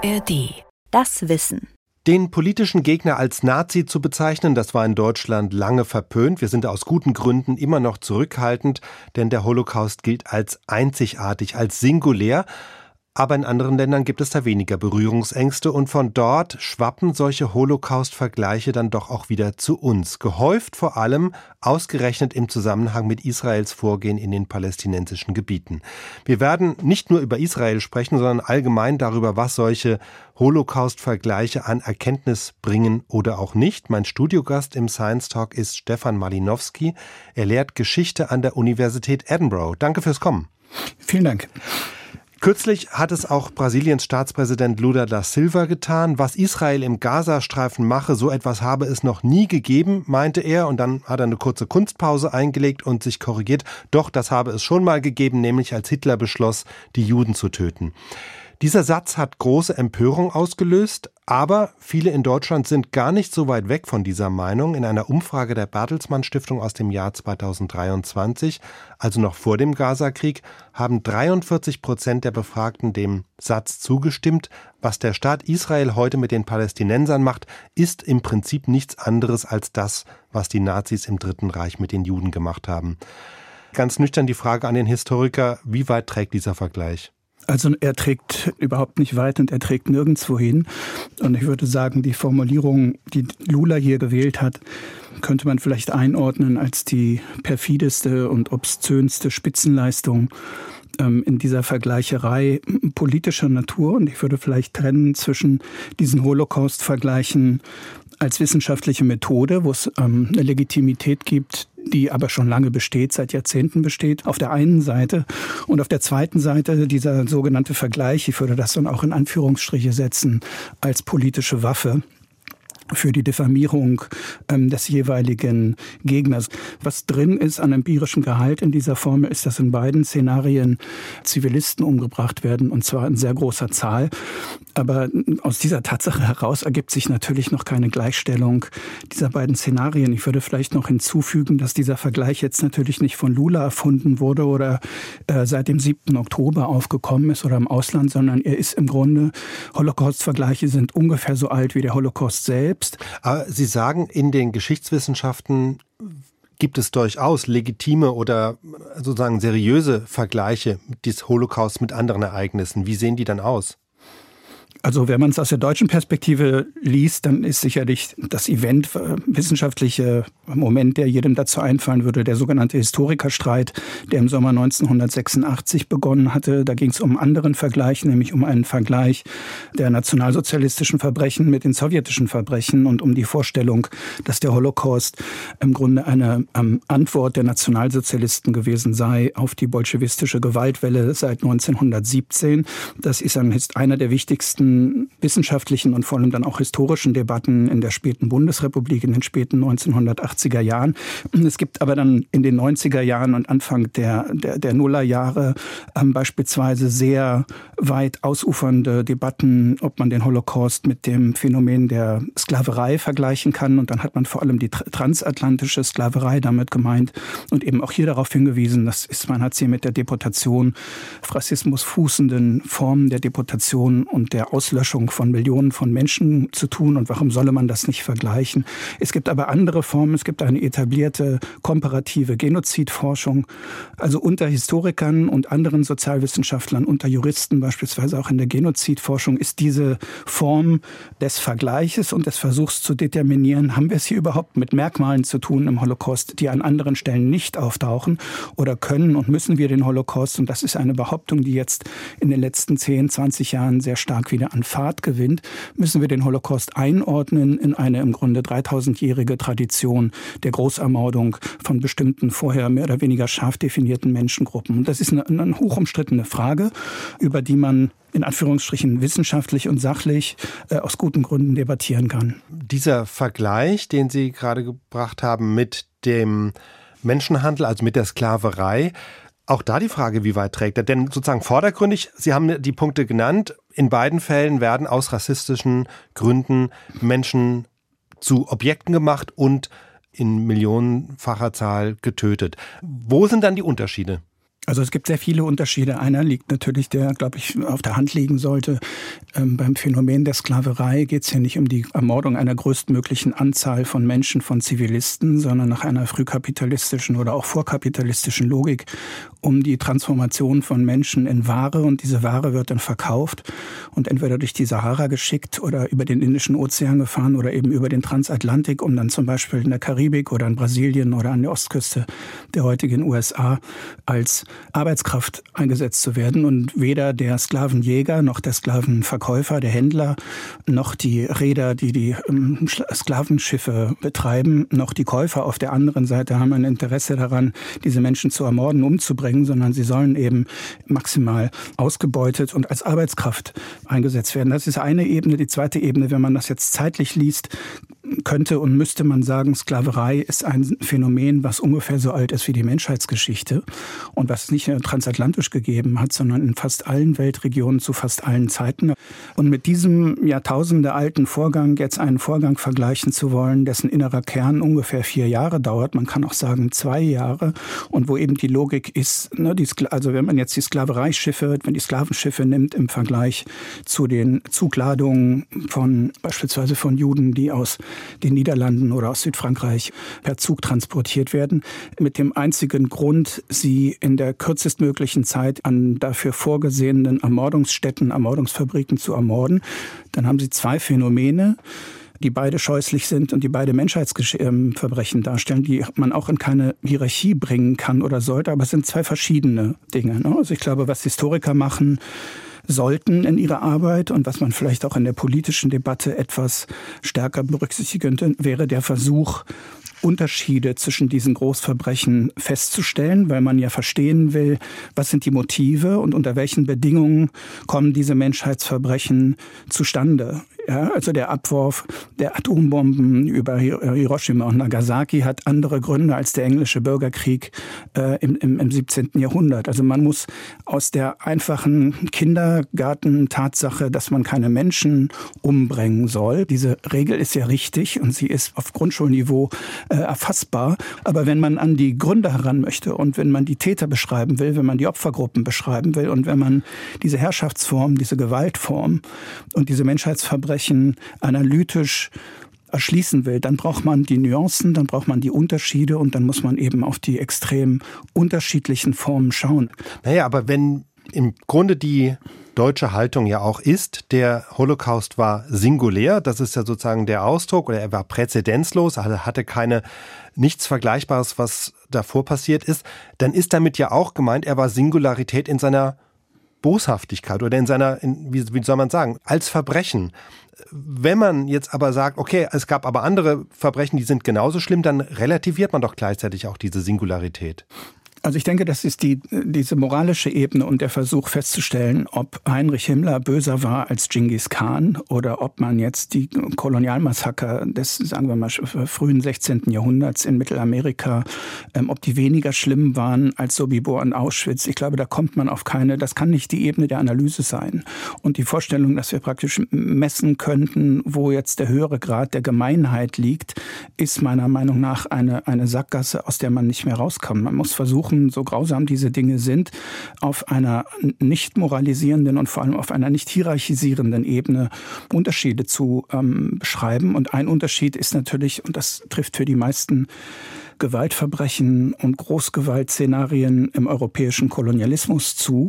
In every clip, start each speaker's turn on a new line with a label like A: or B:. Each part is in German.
A: ARD. Das Wissen.
B: Den politischen Gegner als Nazi zu bezeichnen, das war in Deutschland lange verpönt. Wir sind aus guten Gründen immer noch zurückhaltend, denn der Holocaust gilt als einzigartig, als singulär. Aber in anderen Ländern gibt es da weniger Berührungsängste und von dort schwappen solche Holocaust-Vergleiche dann doch auch wieder zu uns. Gehäuft vor allem ausgerechnet im Zusammenhang mit Israels Vorgehen in den palästinensischen Gebieten. Wir werden nicht nur über Israel sprechen, sondern allgemein darüber, was solche Holocaust-Vergleiche an Erkenntnis bringen oder auch nicht. Mein Studiogast im Science Talk ist Stefan Malinowski. Er lehrt Geschichte an der Universität Edinburgh. Danke fürs Kommen.
C: Vielen Dank.
B: Kürzlich hat es auch Brasiliens Staatspräsident Lula da Silva getan. Was Israel im Gazastreifen mache, so etwas habe es noch nie gegeben, meinte er. Und dann hat er eine kurze Kunstpause eingelegt und sich korrigiert. Doch, das habe es schon mal gegeben, nämlich als Hitler beschloss, die Juden zu töten. Dieser Satz hat große Empörung ausgelöst, aber viele in Deutschland sind gar nicht so weit weg von dieser Meinung. In einer Umfrage der Bertelsmann Stiftung aus dem Jahr 2023, also noch vor dem Gazakrieg, haben 43% der Befragten dem Satz zugestimmt. Was der Staat Israel heute mit den Palästinensern macht, ist im Prinzip nichts anderes als das, was die Nazis im Dritten Reich mit den Juden gemacht haben. Ganz nüchtern die Frage an den Historiker, wie weit trägt dieser Vergleich?
C: Also er trägt überhaupt nicht weit und er trägt nirgendwo hin. Und ich würde sagen, die Formulierung, die Lula hier gewählt hat, könnte man vielleicht einordnen als die perfideste und obszönste Spitzenleistung in dieser Vergleicherei politischer Natur. Und ich würde vielleicht trennen zwischen diesen Holocaust-Vergleichen als wissenschaftliche Methode, wo es eine Legitimität gibt, die aber schon lange besteht, seit Jahrzehnten besteht, auf der einen Seite. Und auf der zweiten Seite dieser sogenannte Vergleich, ich würde das dann auch in Anführungsstriche setzen, als politische Waffe für die Diffamierung des jeweiligen Gegners. Was drin ist an empirischem Gehalt in dieser Formel, ist, dass in beiden Szenarien Zivilisten umgebracht werden, und zwar in sehr großer Zahl. Aber aus dieser Tatsache heraus ergibt sich natürlich noch keine Gleichstellung dieser beiden Szenarien. Ich würde vielleicht noch hinzufügen, dass dieser Vergleich jetzt natürlich nicht von Lula erfunden wurde oder seit dem 7. Oktober aufgekommen ist oder im Ausland, sondern er ist im Grunde, Holocaust-Vergleiche sind ungefähr so alt wie der Holocaust selbst.
B: Aber Sie sagen, in den Geschichtswissenschaften gibt es durchaus legitime oder sozusagen seriöse Vergleiche des Holocaust mit anderen Ereignissen. Wie sehen die dann aus?
C: Also wenn man es aus der deutschen Perspektive liest, dann ist sicherlich das wissenschaftliche Moment, der jedem dazu einfallen würde, der sogenannte Historikerstreit, der im Sommer 1986 begonnen hatte. Da ging es um einen anderen Vergleich, nämlich um einen Vergleich der nationalsozialistischen Verbrechen mit den sowjetischen Verbrechen und um die Vorstellung, dass der Holocaust im Grunde eine Antwort der Nationalsozialisten gewesen sei auf die bolschewistische Gewaltwelle seit 1917. Das ist einer der wichtigsten wissenschaftlichen und vor allem dann auch historischen Debatten in der späten Bundesrepublik, in den späten 1980er Jahren. Es gibt aber dann in den 90er Jahren und Anfang der Nullerjahre beispielsweise sehr weit ausufernde Debatten, ob man den Holocaust mit dem Phänomen der Sklaverei vergleichen kann. Und dann hat man vor allem die transatlantische Sklaverei damit gemeint und eben auch hier darauf hingewiesen, man hat sie mit der Deportation, auf Rassismus fußenden Formen der Deportation und der Auslöschung von Millionen von Menschen zu tun. Und warum solle man das nicht vergleichen? Es gibt aber andere Formen. Es gibt eine etablierte komparative Genozidforschung. Also unter Historikern und anderen Sozialwissenschaftlern, unter Juristen beispielsweise auch in der Genozidforschung, ist diese Form des Vergleiches und des Versuchs zu determinieren, haben wir es hier überhaupt mit Merkmalen zu tun im Holocaust, die an anderen Stellen nicht auftauchen, oder können und müssen wir den Holocaust, und das ist eine Behauptung, die jetzt in den letzten 10, 20 Jahren sehr stark wieder an Fahrt gewinnt, müssen wir den Holocaust einordnen in eine im Grunde 3000-jährige Tradition der Großermordung von bestimmten vorher mehr oder weniger scharf definierten Menschengruppen. Und das ist eine hochumstrittene Frage, über die man in Anführungsstrichen wissenschaftlich und sachlich aus guten Gründen debattieren kann.
B: Dieser Vergleich, den Sie gerade gebracht haben mit dem Menschenhandel, also mit der Sklaverei, auch da die Frage, wie weit trägt er? Denn sozusagen vordergründig, Sie haben die Punkte genannt, in beiden Fällen werden aus rassistischen Gründen Menschen zu Objekten gemacht und in millionenfacher Zahl getötet. Wo sind dann die Unterschiede?
C: Also es gibt sehr viele Unterschiede. Einer liegt natürlich, der, glaube ich, auf der Hand liegen sollte. Beim Phänomen der Sklaverei geht es hier nicht um die Ermordung einer größtmöglichen Anzahl von Menschen, von Zivilisten, sondern nach einer frühkapitalistischen oder auch vorkapitalistischen Logik um die Transformation von Menschen in Ware. Und diese Ware wird dann verkauft und entweder durch die Sahara geschickt oder über den Indischen Ozean gefahren oder eben über den Transatlantik, um dann zum Beispiel in der Karibik oder in Brasilien oder an der Ostküste der heutigen USA als Arbeitskraft eingesetzt zu werden. Und weder der Sklavenjäger noch der Sklavenverkäufer, der Händler, noch die Reeder, die Sklavenschiffe betreiben, noch die Käufer auf der anderen Seite haben ein Interesse daran, diese Menschen zu ermorden, umzubringen, sondern sie sollen eben maximal ausgebeutet und als Arbeitskraft eingesetzt werden. Das ist eine Ebene. Die zweite Ebene, wenn man das jetzt zeitlich liest, könnte und müsste man sagen, Sklaverei ist ein Phänomen, was ungefähr so alt ist wie die Menschheitsgeschichte und was es nicht nur transatlantisch gegeben hat, sondern in fast allen Weltregionen zu fast allen Zeiten. Und mit diesem jahrtausendealten Vorgang jetzt einen Vorgang vergleichen zu wollen, dessen innerer Kern ungefähr 4 Jahre dauert, man kann auch sagen 2 Jahre, und wo eben die Logik ist, also wenn man jetzt die Sklavereischiffe, wenn die Sklavenschiffe nimmt im Vergleich zu den Zugladungen von beispielsweise von Juden, die aus den Niederlanden oder aus Südfrankreich per Zug transportiert werden, mit dem einzigen Grund, sie in der kürzestmöglichen Zeit an dafür vorgesehenen Ermordungsstätten, Ermordungsfabriken zu ermorden, dann haben sie 2 Phänomene, die beide scheußlich sind und die beide Menschheitsverbrechen darstellen, die man auch in keine Hierarchie bringen kann oder sollte, aber es sind 2 verschiedene Dinge. Also ich glaube, was Historiker machen sollten in ihrer Arbeit und was man vielleicht auch in der politischen Debatte etwas stärker berücksichtigen könnte, wäre der Versuch, Unterschiede zwischen diesen Großverbrechen festzustellen, weil man ja verstehen will, was sind die Motive und unter welchen Bedingungen kommen diese Menschheitsverbrechen zustande. Ja, also der Abwurf der Atombomben über Hiroshima und Nagasaki hat andere Gründe als der englische Bürgerkrieg im 17. Jahrhundert. Also man muss aus der einfachen Kindergarten-Tatsache, dass man keine Menschen umbringen soll, diese Regel ist ja richtig und sie ist auf Grundschulniveau erfassbar. Aber wenn man an die Gründe heran möchte und wenn man die Täter beschreiben will, wenn man die Opfergruppen beschreiben will und wenn man diese Herrschaftsform, diese Gewaltform und diese Menschheitsverbrechen analytisch erschließen will, dann braucht man die Nuancen, dann braucht man die Unterschiede und dann muss man eben auf die extrem unterschiedlichen Formen schauen.
B: Naja, aber wenn im Grunde die deutsche Haltung ja auch ist, der Holocaust war singulär, das ist ja sozusagen der Ausdruck, oder er war präzedenzlos, also hatte nichts Vergleichbares, was davor passiert ist, dann ist damit ja auch gemeint, er war Singularität in seiner Boshaftigkeit oder wie soll man sagen, als Verbrechen. Wenn man jetzt aber sagt, okay, es gab aber andere Verbrechen, die sind genauso schlimm, dann relativiert man doch gleichzeitig auch diese Singularität.
C: Also ich denke, das ist diese moralische Ebene und der Versuch festzustellen, ob Heinrich Himmler böser war als Genghis Khan oder ob man jetzt die Kolonialmassaker des, sagen wir mal, frühen 16. Jahrhunderts in Mittelamerika, ob die weniger schlimm waren als Sobibor und Auschwitz. Ich glaube, da kommt man auf das kann nicht die Ebene der Analyse sein. Und die Vorstellung, dass wir praktisch messen könnten, wo jetzt der höhere Grad der Gemeinheit liegt, ist meiner Meinung nach eine Sackgasse, aus der man nicht mehr rauskommt. Man muss versuchen, so grausam diese Dinge sind, auf einer nicht moralisierenden und vor allem auf einer nicht hierarchisierenden Ebene Unterschiede zu beschreiben. Und ein Unterschied ist natürlich, und das trifft für die meisten Gewaltverbrechen und Großgewaltszenarien im europäischen Kolonialismus zu,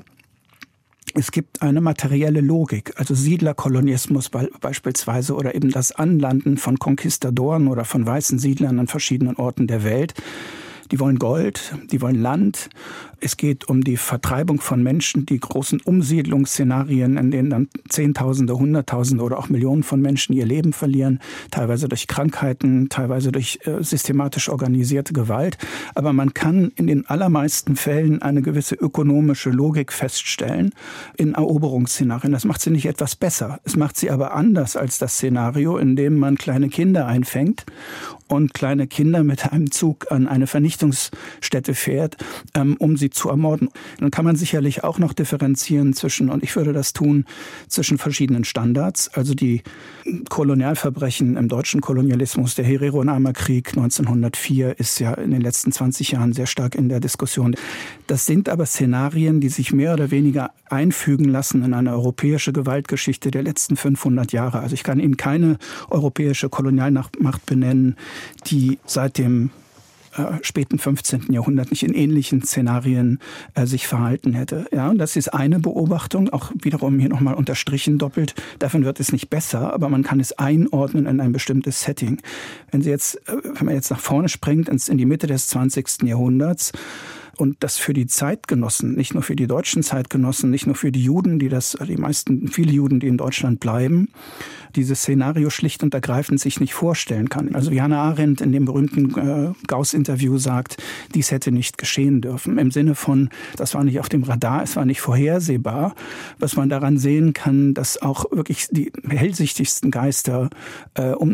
C: es gibt eine materielle Logik, also Siedlerkolonismus beispielsweise oder eben das Anlanden von Konquistadoren oder von weißen Siedlern an verschiedenen Orten der Welt. Die wollen Gold, die wollen Land. Es geht um die Vertreibung von Menschen, die großen Umsiedlungsszenarien, in denen dann Zehntausende, Hunderttausende oder auch Millionen von Menschen ihr Leben verlieren, teilweise durch Krankheiten, teilweise durch systematisch organisierte Gewalt. Aber man kann in den allermeisten Fällen eine gewisse ökonomische Logik feststellen in Eroberungsszenarien. Das macht sie nicht etwas besser. Es macht sie aber anders als das Szenario, in dem man kleine Kinder einfängt und kleine Kinder mit einem Zug an eine Vernichtungsstätte fährt, um sie sie zu ermorden. Dann kann man sicherlich auch noch differenzieren zwischen, und ich würde das tun, zwischen verschiedenen Standards. Also die Kolonialverbrechen im deutschen Kolonialismus, der Herero-Nama-Krieg 1904 ist ja in den letzten 20 Jahren sehr stark in der Diskussion. Das sind aber Szenarien, die sich mehr oder weniger einfügen lassen in eine europäische Gewaltgeschichte der letzten 500 Jahre. Also ich kann Ihnen keine europäische Kolonialmacht benennen, die seit dem späten 15. Jahrhundert nicht in ähnlichen Szenarien sich verhalten hätte. Ja, und das ist eine Beobachtung, auch wiederum hier nochmal unterstrichen doppelt. Davon wird es nicht besser, aber man kann es einordnen in ein bestimmtes Setting. Wenn man jetzt nach vorne springt in die Mitte des 20. Jahrhunderts, und das für die Zeitgenossen, nicht nur für die deutschen Zeitgenossen, nicht nur für die Juden, viele Juden, die in Deutschland bleiben, dieses Szenario schlicht und ergreifend sich nicht vorstellen kann. Also wie Hannah Arendt in dem berühmten Gauss-Interview sagt, dies hätte nicht geschehen dürfen. Im Sinne von, das war nicht auf dem Radar, es war nicht vorhersehbar. Was man daran sehen kann, dass auch wirklich die hellsichtigsten Geister um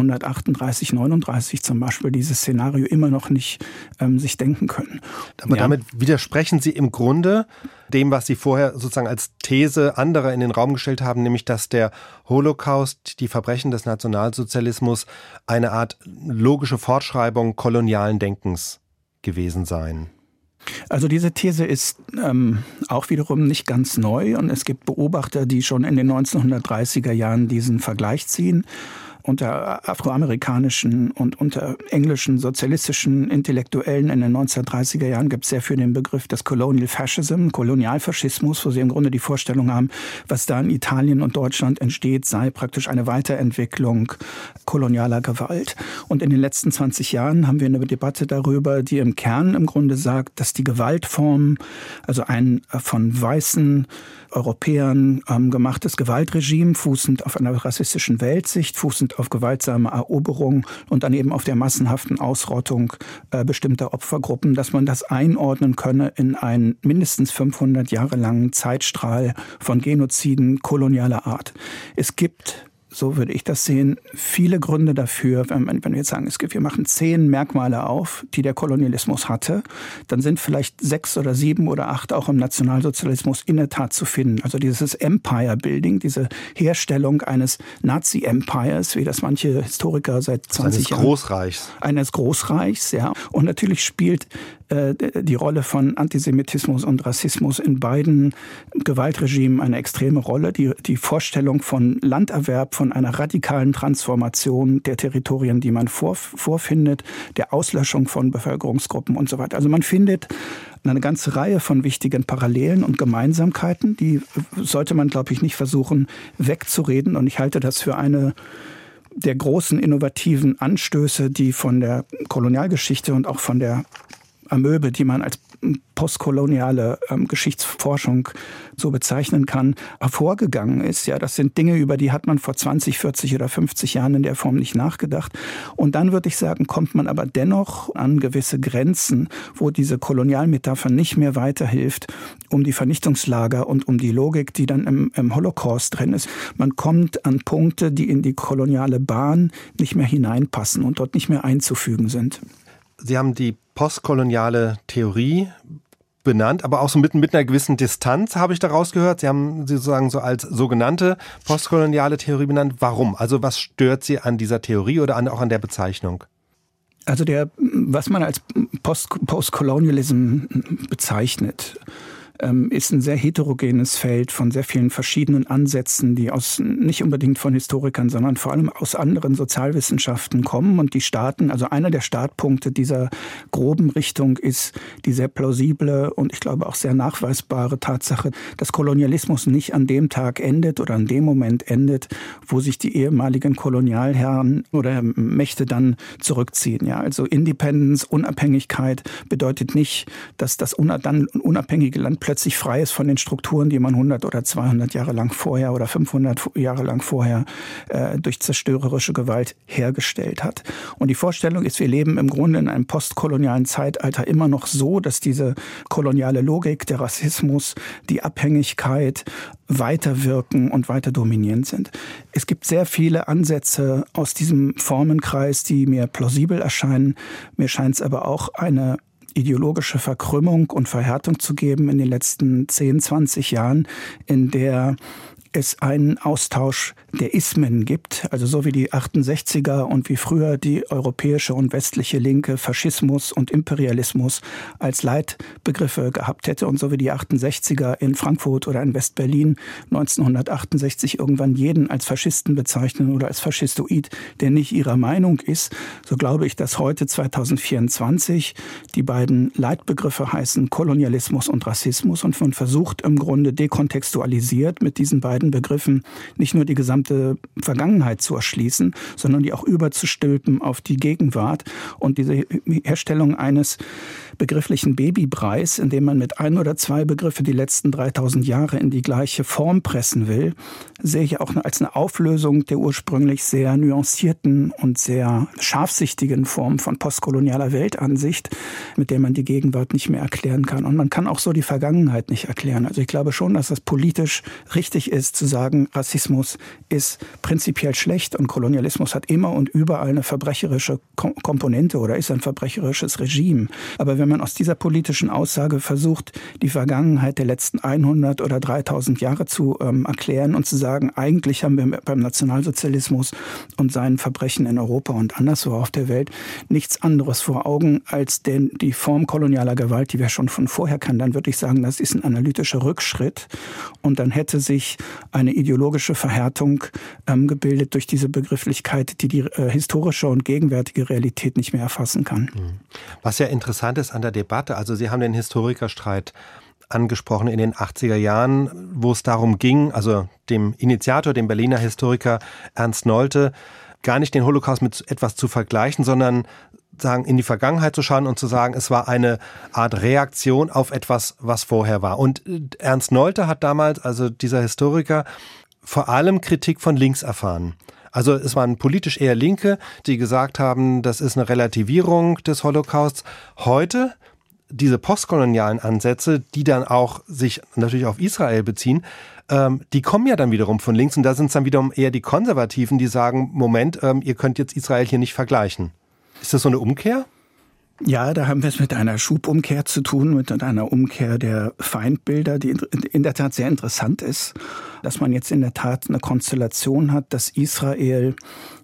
C: 1938, 39 zum Beispiel dieses Szenario immer noch nicht sich denken können.
B: Aber damit widersprechen Sie im Grunde dem, was Sie vorher sozusagen als These anderer in den Raum gestellt haben, nämlich dass der Holocaust, die Verbrechen des Nationalsozialismus, eine Art logische Fortschreibung kolonialen Denkens gewesen seien.
C: Also diese These ist auch wiederum nicht ganz neu und es gibt Beobachter, die schon in den 1930er Jahren diesen Vergleich ziehen. Unter afroamerikanischen und unter englischen sozialistischen Intellektuellen in den 1930er Jahren gibt es sehr viel den Begriff des Colonial Fascism, Kolonialfaschismus, wo sie im Grunde die Vorstellung haben, was da in Italien und Deutschland entsteht, sei praktisch eine Weiterentwicklung kolonialer Gewalt. Und in den letzten 20 Jahren haben wir eine Debatte darüber, die im Kern im Grunde sagt, dass die Gewaltform, also ein von weißen Europäern gemachtes Gewaltregime, fußend auf einer rassistischen Weltsicht, fußend auf gewaltsame Eroberung und dann eben auf der massenhaften Ausrottung bestimmter Opfergruppen, dass man das einordnen könne in einen mindestens 500 Jahre langen Zeitstrahl von Genoziden kolonialer Art. Es gibt, so würde ich das sehen, viele Gründe dafür, wenn wir jetzt sagen, wir machen 10 Merkmale auf, die der Kolonialismus hatte, dann sind vielleicht 6 oder 7 oder 8 auch im Nationalsozialismus in der Tat zu finden. Also dieses Empire-Building, diese Herstellung eines Nazi-Empires, wie das manche Historiker seit 20 Jahren... Eines Großreichs, ja. Und natürlich spielt die Rolle von Antisemitismus und Rassismus in beiden Gewaltregimen eine extreme Rolle. Die Vorstellung von Landerwerb, von einer radikalen Transformation der Territorien, die man vorfindet, der Auslöschung von Bevölkerungsgruppen und so weiter. Also man findet eine ganze Reihe von wichtigen Parallelen und Gemeinsamkeiten, die sollte man, glaube ich, nicht versuchen wegzureden. Und ich halte das für eine der großen innovativen Anstöße, die von der Kolonialgeschichte und auch von der Amöbe, die man als postkoloniale Geschichtsforschung so bezeichnen kann, hervorgegangen ist. Ja, das sind Dinge, über die hat man vor 20, 40 oder 50 Jahren in der Form nicht nachgedacht. Und dann würde ich sagen, kommt man aber dennoch an gewisse Grenzen, wo diese Kolonialmetapher nicht mehr weiterhilft, um die Vernichtungslager und um die Logik, die dann im Holocaust drin ist. Man kommt an Punkte, die in die koloniale Bahn nicht mehr hineinpassen und dort nicht mehr einzufügen sind.
B: Sie haben die postkoloniale Theorie benannt, aber auch so mit einer gewissen Distanz, habe ich daraus gehört. Sie haben sie sozusagen so als sogenannte postkoloniale Theorie benannt. Warum? Also was stört Sie an dieser Theorie oder auch an der Bezeichnung?
C: Also was man als Postcolonialism bezeichnet, ist ein sehr heterogenes Feld von sehr vielen verschiedenen Ansätzen, die nicht unbedingt von Historikern, sondern vor allem aus anderen Sozialwissenschaften kommen. Und die Staaten, also einer der Startpunkte dieser groben Richtung ist die sehr plausible und ich glaube auch sehr nachweisbare Tatsache, dass Kolonialismus nicht an dem Tag endet oder an dem Moment endet, wo sich die ehemaligen Kolonialherren oder Mächte dann zurückziehen. Ja, also Independence, Unabhängigkeit bedeutet nicht, dass das dann unabhängige Land plötzlich frei ist von den Strukturen, die man 100 oder 200 Jahre lang vorher oder 500 Jahre lang vorher durch zerstörerische Gewalt hergestellt hat. Und die Vorstellung ist, wir leben im Grunde in einem postkolonialen Zeitalter immer noch so, dass diese koloniale Logik, der Rassismus, die Abhängigkeit weiterwirken und weiter dominierend sind. Es gibt sehr viele Ansätze aus diesem Formenkreis, die mir plausibel erscheinen. Mir scheint es aber auch eine ideologische Verkrümmung und Verhärtung zu geben in den letzten 10, 20 Jahren, in der es einen Austausch der Ismen gibt, also so wie die 68er und wie früher die europäische und westliche Linke Faschismus und Imperialismus als Leitbegriffe gehabt hätte und so wie die 68er in Frankfurt oder in Westberlin 1968 irgendwann jeden als Faschisten bezeichnen oder als Faschistoid, der nicht ihrer Meinung ist, so glaube ich, dass heute 2024 die beiden Leitbegriffe heißen Kolonialismus und Rassismus und man versucht im Grunde dekontextualisiert mit diesen beiden Begriffen nicht nur die gesamte Vergangenheit zu erschließen, sondern die auch überzustülpen auf die Gegenwart. Und diese Herstellung eines begrifflichen Babybreis, in dem man mit ein oder zwei Begriffe die letzten 3000 Jahre in die gleiche Form pressen will, sehe ich auch als eine Auflösung der ursprünglich sehr nuancierten und sehr scharfsichtigen Form von postkolonialer Weltansicht, mit der man die Gegenwart nicht mehr erklären kann. Und man kann auch so die Vergangenheit nicht erklären. Also ich glaube schon, dass das politisch richtig ist, zu sagen, Rassismus ist prinzipiell schlecht und Kolonialismus hat immer und überall eine verbrecherische Komponente oder ist ein verbrecherisches Regime. Aber wenn man aus dieser politischen Aussage versucht, die Vergangenheit der letzten 100 oder 3000 Jahre zu erklären und zu sagen, eigentlich haben wir beim Nationalsozialismus und seinen Verbrechen in Europa und anderswo auf der Welt nichts anderes vor Augen als die Form kolonialer Gewalt, die wir schon von vorher kennen, dann würde ich sagen, das ist ein analytischer Rückschritt und dann hätte sich eine ideologische Verhärtung gebildet durch diese Begrifflichkeit, die historische und gegenwärtige Realität nicht mehr erfassen kann.
B: Was ja interessant ist an der Debatte, also Sie haben den Historikerstreit angesprochen in den 80er Jahren, wo es darum ging, also dem Initiator, dem Berliner Historiker Ernst Nolte, gar nicht den Holocaust mit etwas zu vergleichen, sondern sagen, in die Vergangenheit zu schauen und zu sagen, es war eine Art Reaktion auf etwas, was vorher war. Und Ernst Nolte hat damals, also dieser Historiker, vor allem Kritik von links erfahren. Also es waren politisch eher Linke, die gesagt haben, das ist eine Relativierung des Holocausts. Heute diese postkolonialen Ansätze, die dann auch sich natürlich auf Israel beziehen, die kommen ja dann wiederum von links und da sind es dann wiederum eher die Konservativen, die sagen, Moment, ihr könnt jetzt Israel hier nicht vergleichen. Ist das so eine Umkehr?
C: Ja, da haben wir es mit einer Schubumkehr zu tun, mit einer Umkehr der Feindbilder, die in der Tat sehr interessant ist, dass man jetzt in der Tat eine Konstellation hat, dass Israel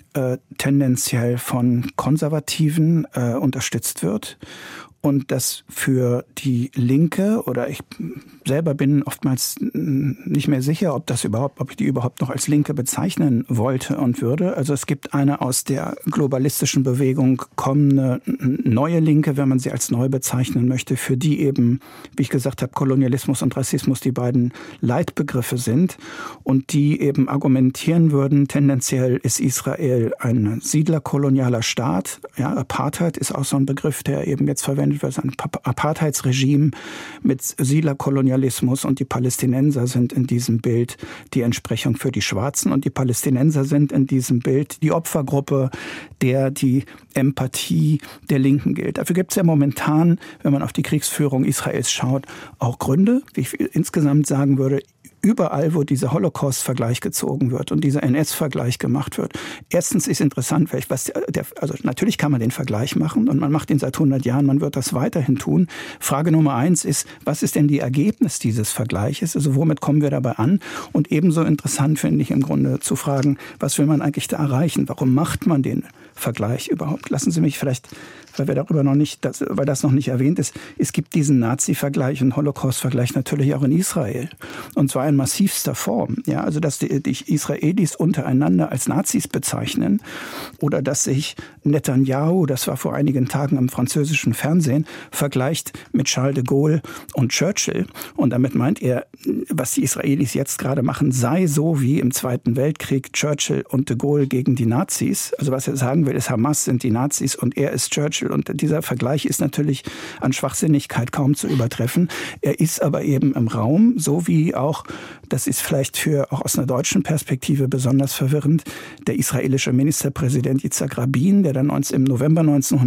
C: tendenziell von Konservativen unterstützt wird. Und dass für die Linke, oder ich selber bin oftmals nicht mehr sicher, ob ich die überhaupt noch als Linke bezeichnen wollte und würde. Also es gibt eine aus der globalistischen Bewegung kommende neue Linke, wenn man sie als neu bezeichnen möchte, für die eben, wie ich gesagt habe, Kolonialismus und Rassismus die beiden Leitbegriffe sind und die eben argumentieren würden, tendenziell ist Israel ein siedlerkolonialer Staat. Ja, Apartheid ist auch so ein Begriff, der eben jetzt verwendet wird, ein Apartheidsregime mit Siedlerkolonialismus und die Palästinenser sind in diesem Bild die Entsprechung für die Schwarzen und die Palästinenser sind in diesem Bild die Opfergruppe, der die Empathie der Linken gilt. Dafür gibt es ja momentan, wenn man auf die Kriegsführung Israels schaut, auch Gründe, wie ich insgesamt sagen würde, überall, wo dieser Holocaust-Vergleich gezogen wird und dieser NS-Vergleich gemacht wird. Erstens ist interessant, also natürlich kann man den Vergleich machen und man macht ihn seit 100 Jahren, man wird das weiterhin tun. Frage Nummer 1 ist, was ist denn die Ergebnis dieses Vergleiches? Also womit kommen wir dabei an? Und ebenso interessant finde ich im Grunde zu fragen, was will man eigentlich da erreichen? Warum macht man den Vergleich überhaupt? Lassen Sie mich vielleicht, weil das noch nicht erwähnt ist, es gibt diesen Nazi-Vergleich und Holocaust-Vergleich natürlich auch in Israel. Und zwar in massivster Form. Ja, also dass die Israelis untereinander als Nazis bezeichnen oder dass sich Netanyahu, das war vor einigen Tagen im französischen Fernsehen, vergleicht mit Charles de Gaulle und Churchill. Und damit meint er, was die Israelis jetzt gerade machen, sei so wie im Zweiten Weltkrieg Churchill und de Gaulle gegen die Nazis. Also was er sagen will, ist, Hamas sind die Nazis und er ist Churchill. Und dieser Vergleich ist natürlich an Schwachsinnigkeit kaum zu übertreffen. Er ist aber eben im Raum, so wie auch das ist vielleicht auch aus einer deutschen Perspektive besonders verwirrend, der israelische Ministerpräsident Yitzhak Rabin, der dann im November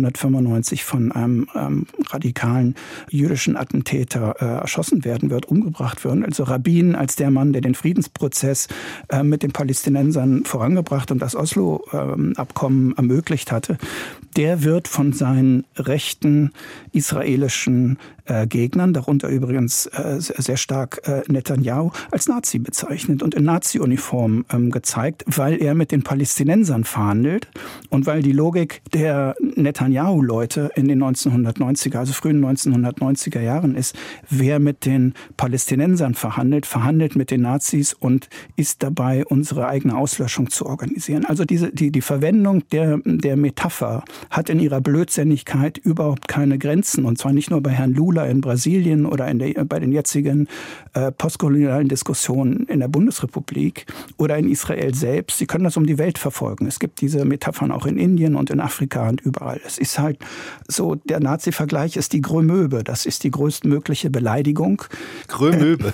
C: 1995 von einem radikalen jüdischen Attentäter erschossen werden wird, umgebracht wird. Also Rabin als der Mann, der den Friedensprozess mit den Palästinensern vorangebracht und das Oslo-Abkommen ermöglicht hatte, der wird von seinen rechten israelischen Gegnern, darunter übrigens sehr stark Netanyahu, als Nazi bezeichnet und in Nazi-Uniform gezeigt, weil er mit den Palästinensern verhandelt und weil die Logik der Netanyahu-Leute in den 1990er, also frühen 1990er Jahren ist, wer mit den Palästinensern verhandelt mit den Nazis und ist dabei, unsere eigene Auslöschung zu organisieren. Also die Verwendung der Metapher hat in ihrer Blödsinnigkeit überhaupt keine Grenzen, und zwar nicht nur bei Herrn Lula in Brasilien oder bei den jetzigen postkolonialen Diskussionen in der Bundesrepublik oder in Israel selbst. Sie können das um die Welt verfolgen. Es gibt diese Metaphern auch in Indien und in Afrika und überall. Es ist halt so, der Nazi-Vergleich ist die Grömöbe. Das ist die größtmögliche Beleidigung.
B: Grömöbe.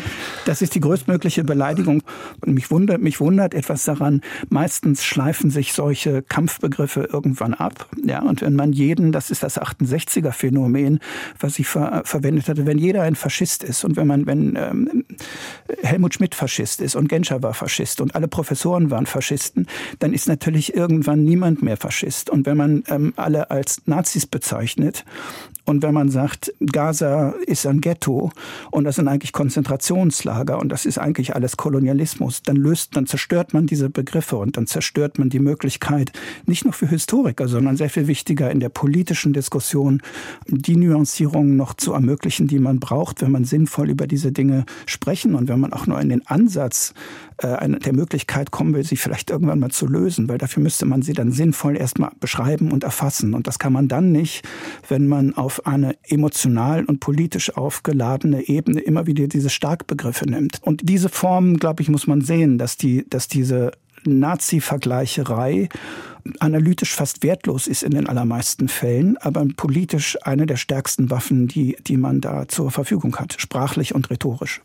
C: Das ist die größtmögliche Beleidigung. Und mich wundert etwas daran, meistens schleifen sich solche Kampfbegriffe irgendwann ab. Ja, und wenn man das ist das 68er-Phänomen, was ich verwendet hatte, wenn jeder ein Faschist ist und wenn Helmut Schmidt Faschist ist und Genscher war Faschist und alle Professoren waren Faschisten, dann ist natürlich irgendwann niemand mehr Faschist. Und wenn man alle als Nazis bezeichnet und wenn man sagt, Gaza ist ein Ghetto und das sind eigentlich Konzentrationslager und das ist eigentlich alles Kolonialismus, dann zerstört man diese Begriffe und dann zerstört man die Möglichkeit, nicht nur für Historiker, sondern sehr viel wichtiger in der politischen Diskussion, die Nuancierungen noch zu ermöglichen, die man braucht, wenn man sinnvoll über diese Dinge sprechen und wenn man auch nur in den Ansatz der Möglichkeit kommen will, sie vielleicht irgendwann mal zu lösen, weil dafür müsste man sie dann sinnvoll erstmal beschreiben und erfassen. Und das kann man dann nicht, wenn man auf eine emotional und politisch aufgeladene Ebene immer wieder diese Starkbegriffe nimmt. Und diese Formen, glaube ich, muss man sehen, dass diese Nazi-Vergleicherei analytisch fast wertlos ist in den allermeisten Fällen, aber politisch eine der stärksten Waffen, die man da zur Verfügung hat, sprachlich und rhetorisch.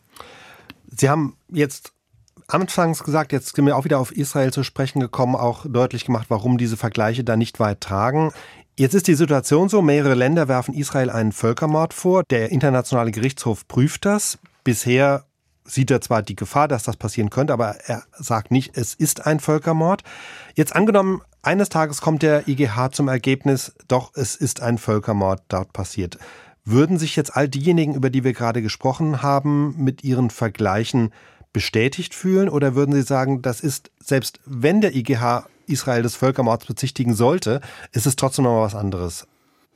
B: Sie haben jetzt anfangs gesagt, jetzt sind wir auch wieder auf Israel zu sprechen gekommen, auch deutlich gemacht, warum diese Vergleiche da nicht weit tragen. Jetzt ist die Situation so, mehrere Länder werfen Israel einen Völkermord vor. Der internationale Gerichtshof prüft das. Bisher sieht er zwar die Gefahr, dass das passieren könnte, aber er sagt nicht, es ist ein Völkermord. Jetzt angenommen, eines Tages kommt der IGH zum Ergebnis, doch, es ist ein Völkermord dort passiert. Würden sich jetzt all diejenigen, über die wir gerade gesprochen haben, mit ihren Vergleichen bestätigt fühlen? Oder würden Sie sagen, das ist, selbst wenn der IGH Israel des Völkermords bezichtigen sollte, ist es trotzdem noch mal was anderes?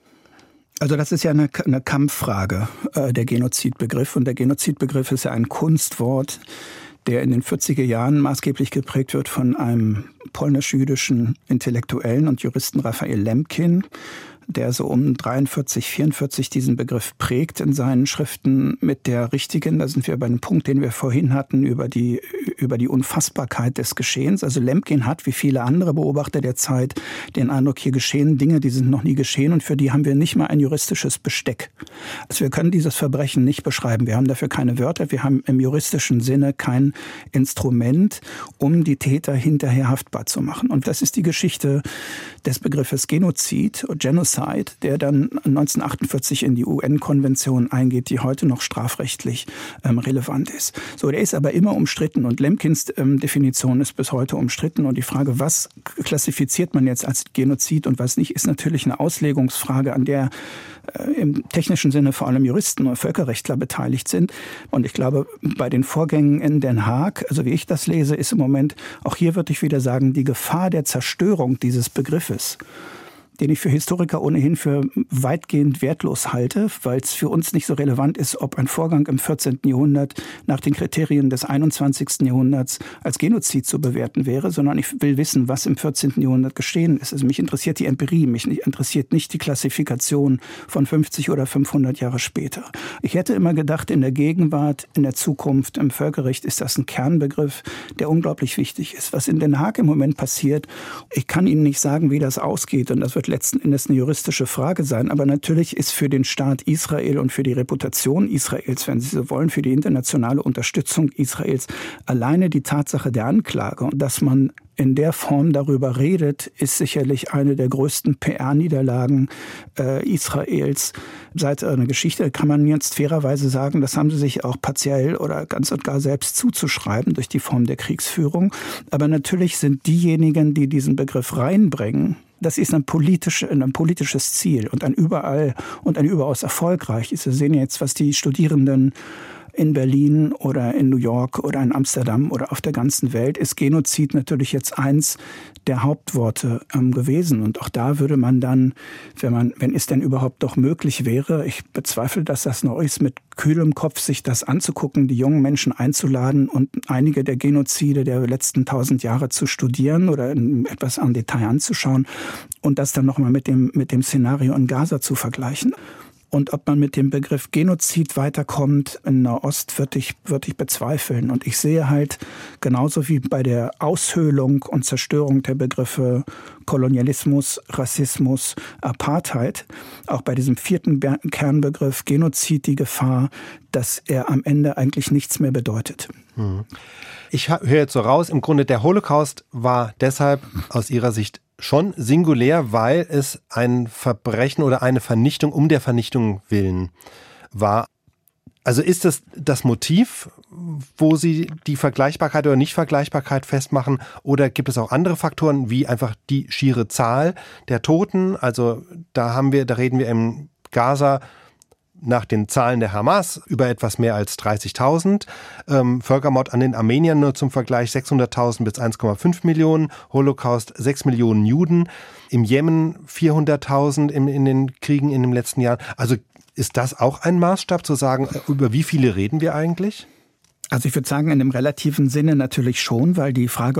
C: Also das ist ja eine Kampffrage, der Genozidbegriff. Und der Genozidbegriff ist ja ein Kunstwort, der in den 40er Jahren maßgeblich geprägt wird von einem polnisch-jüdischen Intellektuellen und Juristen Raphael Lemkin, der so um 43, 44 diesen Begriff prägt in seinen Schriften mit der richtigen, da sind wir bei dem Punkt, den wir vorhin hatten, über die Unfassbarkeit des Geschehens. Also Lemkin hat, wie viele andere Beobachter der Zeit, den Eindruck, hier geschehen Dinge, die sind noch nie geschehen und für die haben wir nicht mal ein juristisches Besteck. Also wir können dieses Verbrechen nicht beschreiben. Wir haben dafür keine Wörter, wir haben im juristischen Sinne kein Instrument, um die Täter hinterher haftbar zu machen. Und das ist die Geschichte des Begriffes Genozid, Genocide, der dann 1948 in die UN-Konvention eingeht, die heute noch strafrechtlich relevant ist. So, der ist aber immer umstritten und Lemkins Definition ist bis heute umstritten. Und die Frage, was klassifiziert man jetzt als Genozid und was nicht, ist natürlich eine Auslegungsfrage, an der im technischen Sinne vor allem Juristen und Völkerrechtler beteiligt sind. Und ich glaube, bei den Vorgängen in Den Haag, also wie ich das lese, ist im Moment, auch hier würde ich wieder sagen, die Gefahr der Zerstörung dieses Begriffes, den ich für Historiker ohnehin für weitgehend wertlos halte, weil es für uns nicht so relevant ist, ob ein Vorgang im 14. Jahrhundert nach den Kriterien des 21. Jahrhunderts als Genozid zu bewerten wäre, sondern ich will wissen, was im 14. Jahrhundert geschehen ist. Also mich interessiert die Empirie, mich interessiert nicht die Klassifikation von 50 oder 500 Jahre später. Ich hätte immer gedacht, in der Gegenwart, in der Zukunft, im Völkerrecht ist das ein Kernbegriff, der unglaublich wichtig ist. Was in Den Haag im Moment passiert, ich kann Ihnen nicht sagen, wie das ausgeht, und das wird wird letzten Endes eine juristische Frage sein. Aber natürlich ist für den Staat Israel und für die Reputation Israels, wenn Sie so wollen, für die internationale Unterstützung Israels alleine die Tatsache der Anklage und dass man in der Form darüber redet, ist sicherlich eine der größten PR-Niederlagen Israels seit einer Geschichte. Kann man jetzt fairerweise sagen, das haben sie sich auch partiell oder ganz und gar selbst zuzuschreiben durch die Form der Kriegsführung. Aber natürlich sind diejenigen, die diesen Begriff reinbringen, das ist ein politisches Ziel und ein überaus erfolgreiches. Wir sehen jetzt, was die Studierenden in Berlin oder in New York oder in Amsterdam oder auf der ganzen Welt ist Genozid natürlich jetzt eins der Hauptworte gewesen. Und auch da würde man dann, wenn es denn überhaupt doch möglich wäre, ich bezweifle, dass das noch ist, mit kühlem Kopf sich das anzugucken, die jungen Menschen einzuladen und einige der Genozide der letzten 1000 Jahre zu studieren oder etwas an Detail anzuschauen und das dann nochmal mit dem Szenario in Gaza zu vergleichen. Und ob man mit dem Begriff Genozid weiterkommt in Nahost, würde ich bezweifeln. Und ich sehe halt genauso wie bei der Aushöhlung und Zerstörung der Begriffe Kolonialismus, Rassismus, Apartheid, auch bei diesem vierten Kernbegriff Genozid die Gefahr, dass er am Ende eigentlich nichts mehr bedeutet.
B: Ich höre jetzt so raus, im Grunde der Holocaust war deshalb aus Ihrer Sicht schon singulär, weil es ein Verbrechen oder eine Vernichtung um der Vernichtung willen war. Also ist das Motiv, wo Sie die Vergleichbarkeit oder Nichtvergleichbarkeit festmachen, oder gibt es auch andere Faktoren wie einfach die schiere Zahl der Toten? Also da reden wir im Gaza nach den Zahlen der Hamas über etwas mehr als 30.000. Völkermord an den Armeniern nur zum Vergleich 600.000 bis 1,5 Millionen. Holocaust 6 Millionen Juden. Im Jemen 400.000 in den Kriegen in den letzten Jahren. Also ist das auch ein Maßstab zu sagen, über wie viele reden wir eigentlich?
C: Also ich würde sagen, in dem relativen Sinne natürlich schon, weil die Frage,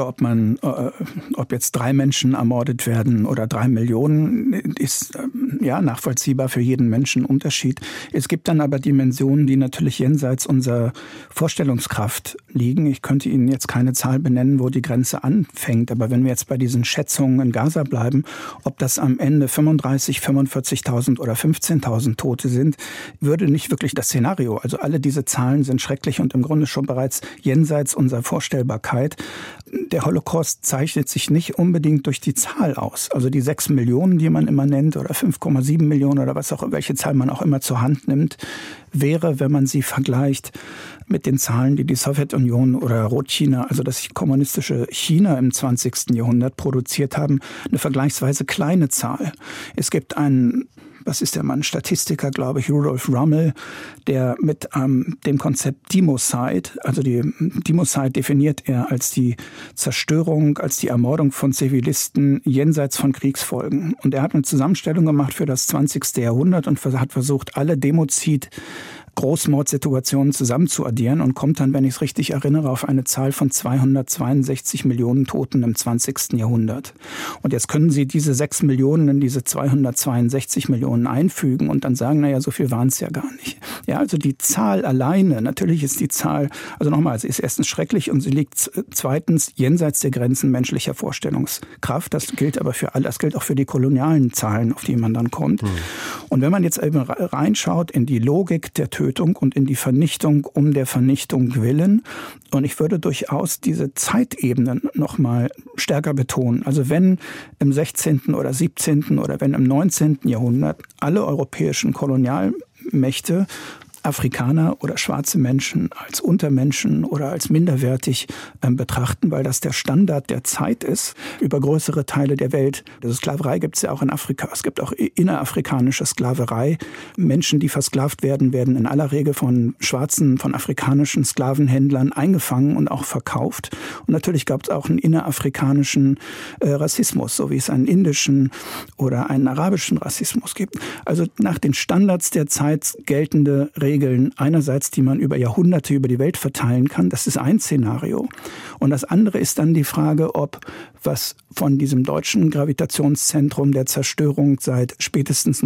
C: ob jetzt 3 Menschen ermordet werden oder 3 Millionen, ist nachvollziehbar für jeden Menschen Unterschied. Es gibt dann aber Dimensionen, die natürlich jenseits unserer Vorstellungskraft liegen. Ich könnte Ihnen jetzt keine Zahl benennen, wo die Grenze anfängt, aber wenn wir jetzt bei diesen Schätzungen in Gaza bleiben, ob das am Ende 35.000, 45.000 oder 15.000 Tote sind, würde nicht wirklich das Szenario, also alle diese Zahlen sind schrecklich und im Grunde schon bereits jenseits unserer Vorstellbarkeit. Der Holocaust zeichnet sich nicht unbedingt durch die Zahl aus. Also die 6 Millionen, die man immer nennt, oder 5,7 Millionen oder welche Zahl man auch immer zur Hand nimmt, wäre, wenn man sie vergleicht mit den Zahlen, die die Sowjetunion oder Rotchina, also das kommunistische China im 20. Jahrhundert produziert haben, eine vergleichsweise kleine Zahl. Es gibt was ist der Mann, Statistiker, glaube ich, Rudolf Rummel, der mit dem Konzept Democide, also die Democide definiert er als die Zerstörung, als die Ermordung von Zivilisten jenseits von Kriegsfolgen. Und er hat eine Zusammenstellung gemacht für das 20. Jahrhundert und hat versucht, alle Großmordsituationen zusammenzuaddieren und kommt dann, wenn ich es richtig erinnere, auf eine Zahl von 262 Millionen Toten im 20. Jahrhundert. Und jetzt können Sie diese 6 Millionen in diese 262 Millionen einfügen und dann sagen, naja, so viel waren es ja gar nicht. Ja, also die Zahl alleine, natürlich ist die Zahl, also nochmal, sie ist erstens schrecklich und sie liegt zweitens jenseits der Grenzen menschlicher Vorstellungskraft. Das gilt aber für alle, das gilt auch für die kolonialen Zahlen, auf die man dann kommt. Und wenn man jetzt eben reinschaut in die Logik der Tötung und in die Vernichtung um der Vernichtung willen. Und ich würde durchaus diese Zeitebenen noch mal stärker betonen. Also wenn im 16. oder 17. oder wenn im 19. Jahrhundert alle europäischen Kolonialmächte Afrikaner oder schwarze Menschen als Untermenschen oder als minderwertig betrachten, weil das der Standard der Zeit ist über größere Teile der Welt. Also Sklaverei gibt es ja auch in Afrika. Es gibt auch innerafrikanische Sklaverei. Menschen, die versklavt werden, werden in aller Regel von afrikanischen Sklavenhändlern eingefangen und auch verkauft. Und natürlich gab es auch einen innerafrikanischen Rassismus, so wie es einen indischen oder einen arabischen Rassismus gibt. Also nach den Standards der Zeit geltende Regeln Regeln einerseits, die man über Jahrhunderte über die Welt verteilen kann. Das ist ein Szenario. Und das andere ist dann die Frage, ob was von diesem deutschen Gravitationszentrum der Zerstörung seit spätestens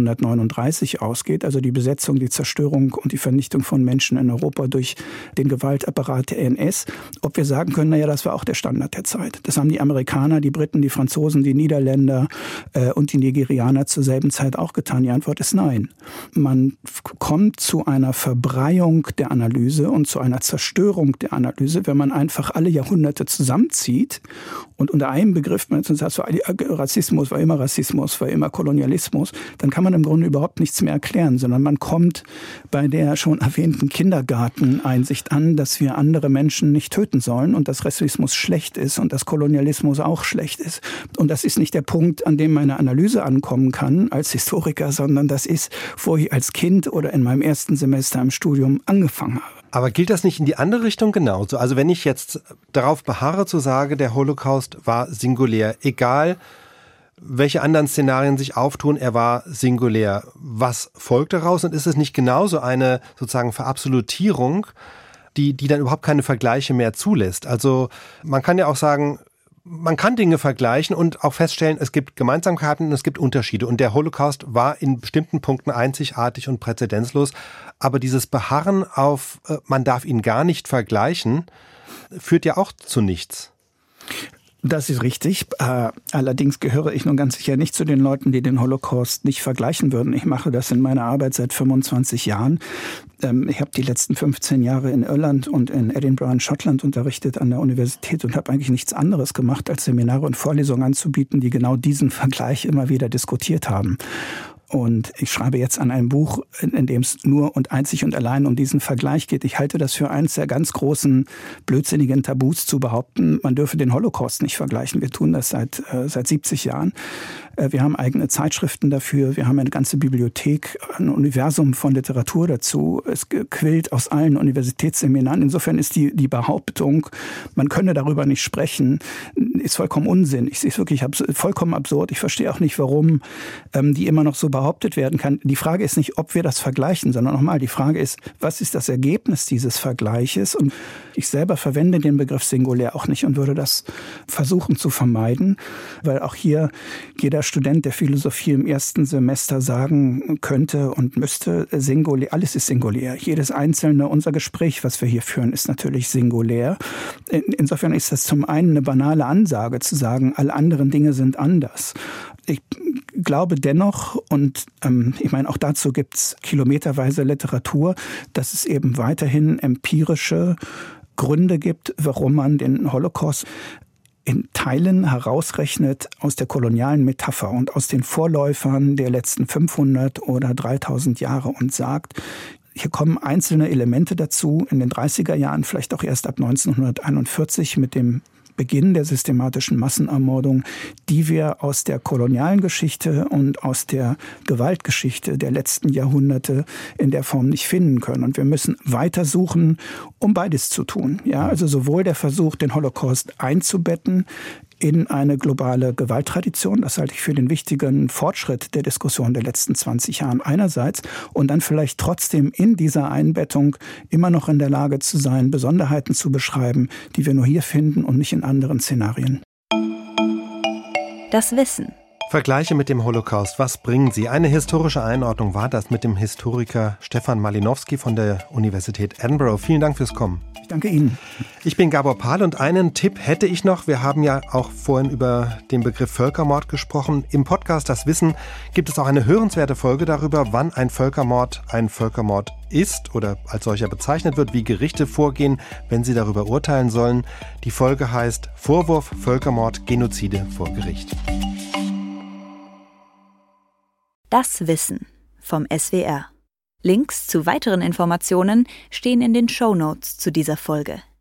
C: 1939 ausgeht, also die Besetzung, die Zerstörung und die Vernichtung von Menschen in Europa durch den Gewaltapparat der NS, ob wir sagen können, naja, das war auch der Standard der Zeit. Das haben die Amerikaner, die Briten, die Franzosen, die Niederländer und die Nigerianer zur selben Zeit auch getan. Die Antwort ist nein. Man kommt zu einer Verbreiung der Analyse und zu einer Zerstörung der Analyse, wenn man einfach alle Jahrhunderte zusammenzieht und unter einem Begriff, man sagt, Rassismus war immer Kolonialismus, dann kann man im Grunde überhaupt nichts mehr erklären, sondern man kommt bei der schon erwähnten Kindergarteneinsicht an, dass wir andere Menschen nicht töten sollen und dass Rassismus schlecht ist und dass Kolonialismus auch schlecht ist. Und das ist nicht der Punkt, an dem meine Analyse ankommen kann als Historiker, sondern das ist, wo ich als Kind oder in meinem ersten Semester im Studium angefangen habe.
B: Aber gilt das nicht in die andere Richtung genauso? Also wenn ich jetzt darauf beharre zu sagen, der Holocaust war singulär, egal welche anderen Szenarien sich auftun, er war singulär. Was folgt daraus? Und ist es nicht genauso eine sozusagen Verabsolutierung, die dann überhaupt keine Vergleiche mehr zulässt? Also man kann ja auch sagen, man kann Dinge vergleichen und auch feststellen, es gibt Gemeinsamkeiten und es gibt Unterschiede. Und der Holocaust war in bestimmten Punkten einzigartig und präzedenzlos. Aber dieses Beharren auf, man darf ihn gar nicht vergleichen, führt ja auch zu nichts.
C: Das ist richtig. Allerdings gehöre ich nun ganz sicher nicht zu den Leuten, die den Holocaust nicht vergleichen würden. Ich mache das in meiner Arbeit seit 25 Jahren. Ich habe die letzten 15 Jahre in Irland und in Edinburgh in Schottland unterrichtet an der Universität und habe eigentlich nichts anderes gemacht, als Seminare und Vorlesungen anzubieten, die genau diesen Vergleich immer wieder diskutiert haben. Und ich schreibe jetzt an einem Buch, in dem es nur und einzig und allein um diesen Vergleich geht. Ich halte das für eines der ganz großen, blödsinnigen Tabus zu behaupten, man dürfe den Holocaust nicht vergleichen. Wir tun das seit 70 Jahren. Wir haben eigene Zeitschriften dafür. Wir haben eine ganze Bibliothek, ein Universum von Literatur dazu. Es quillt aus allen Universitätsseminaren. Insofern ist die Behauptung, man könne darüber nicht sprechen, ist vollkommen Unsinn. Ich sehe es wirklich vollkommen absurd. Ich verstehe auch nicht, warum die immer noch so behauptet werden kann. Die Frage ist nicht, ob wir das vergleichen, sondern nochmal, die Frage ist, was ist das Ergebnis dieses Vergleiches? Und ich selber verwende den Begriff singulär auch nicht und würde das versuchen zu vermeiden, weil auch hier jeder Student der Philosophie im ersten Semester sagen könnte und müsste, singulär, alles ist singulär. Jedes einzelne, unser Gespräch, was wir hier führen, ist natürlich singulär. Insofern ist das zum einen eine banale Ansage zu sagen, alle anderen Dinge sind anders. Ich glaube dennoch, und ich meine, auch dazu gibt es kilometerweise Literatur, dass es eben weiterhin empirische Gründe gibt, warum man den Holocaust in Teilen herausrechnet aus der kolonialen Metapher und aus den Vorläufern der letzten 500 oder 3000 Jahre und sagt, hier kommen einzelne Elemente dazu, in den 30er Jahren, vielleicht auch erst ab 1941 mit dem Beginn der systematischen Massenermordung, die wir aus der kolonialen Geschichte und aus der Gewaltgeschichte der letzten Jahrhunderte in der Form nicht finden können. Und wir müssen weiter suchen, um beides zu tun. Ja, also sowohl der Versuch, den Holocaust einzubetten in eine globale Gewalttradition, das halte ich für den wichtigen Fortschritt der Diskussion der letzten 20 Jahren einerseits, und dann vielleicht trotzdem in dieser Einbettung immer noch in der Lage zu sein, Besonderheiten zu beschreiben, die wir nur hier finden und nicht in anderen Szenarien.
A: Das Wissen.
B: Vergleiche mit dem Holocaust, was bringen sie? Eine historische Einordnung war das mit dem Historiker Stefan Malinowski von der Universität Edinburgh. Vielen Dank fürs Kommen.
C: Ich danke Ihnen.
B: Ich bin Gabor Pahl und einen Tipp hätte ich noch. Wir haben ja auch vorhin über den Begriff Völkermord gesprochen. Im Podcast Das Wissen gibt es auch eine hörenswerte Folge darüber, wann ein Völkermord ist oder als solcher bezeichnet wird, wie Gerichte vorgehen, wenn sie darüber urteilen sollen. Die Folge heißt Vorwurf Völkermord, Genozide vor Gericht.
A: Das Wissen vom SWR. Links zu weiteren Informationen stehen in den Shownotes zu dieser Folge.